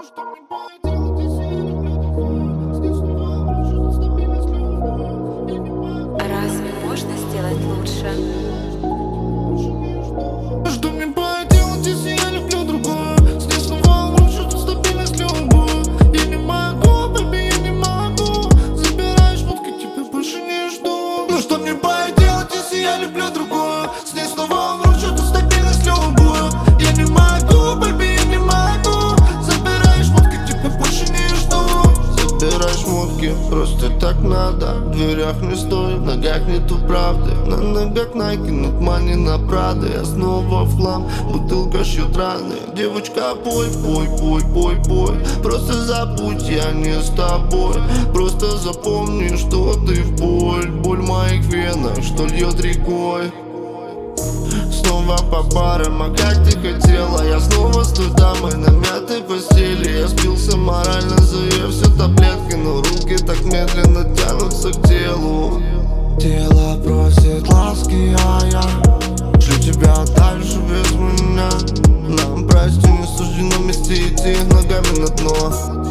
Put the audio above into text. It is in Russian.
что мне будет делать, если я люблю другую? Здесь снова врачу за стабильность любую. Я не могу. Разве можно сделать лучше? Что мне будет делать, если я люблю другую? Здесь снова врачу за стабильность любую. Я не могу, baby, я не могу. Забираешь водку, тебя больше не жду. Ну что мне будет делать, если я люблю другую? Здесь снова врачу за стабильность любую. Я не могу, baby, я не могу. Забираешь водку, тебя больше не жду. Забираешь шмотки, просто так надо. В дверях не стой, в ногах нету правды. На ногах накинут мани на Прады. Я снова в хлам, бутылка шьет раны. Девочка, пой, пой, пой, пой, пой. Просто забудь, я не с тобой. Просто запомни, что ты в боль. Боль в моих венах, что льет рекой. Снова по барам, а как ты хотела. Я снова с той дамой на мятой постели. Я спился морально, заев все таблетки. Но руки так медленно тянутся к телу. Тело просит ласки, а я шлю тебя дальше без меня. Нам, прости, не суждено вместе идти ногами на дно.